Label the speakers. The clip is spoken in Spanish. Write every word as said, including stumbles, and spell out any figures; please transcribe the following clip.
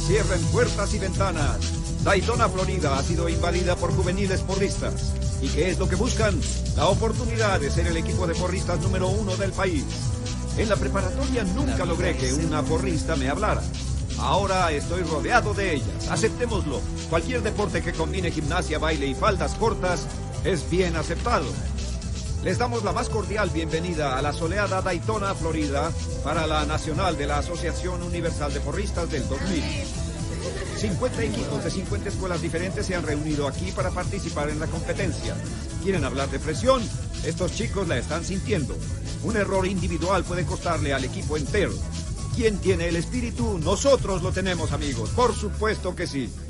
Speaker 1: Cierren puertas y ventanas. Daytona, Florida, ha sido invadida por juveniles porristas. ¿Y qué es lo que buscan? La oportunidad de ser el equipo de porristas número uno del país. En la preparatoria nunca logré que una porrista me hablara. Ahora estoy rodeado de ellas. Aceptémoslo. Cualquier deporte que combine gimnasia, baile y faldas cortas es bien aceptado. Les damos la más cordial bienvenida a la soleada Daytona, Florida, para la Nacional de la Asociación Universal de Porristas del dos mil. cincuenta equipos de cincuenta escuelas diferentes se han reunido aquí para participar en la competencia. ¿Quieren hablar de presión? Estos chicos la están sintiendo. Un error individual puede costarle al equipo entero. ¿Quién tiene el espíritu? Nosotros lo tenemos, amigos. Por supuesto que sí.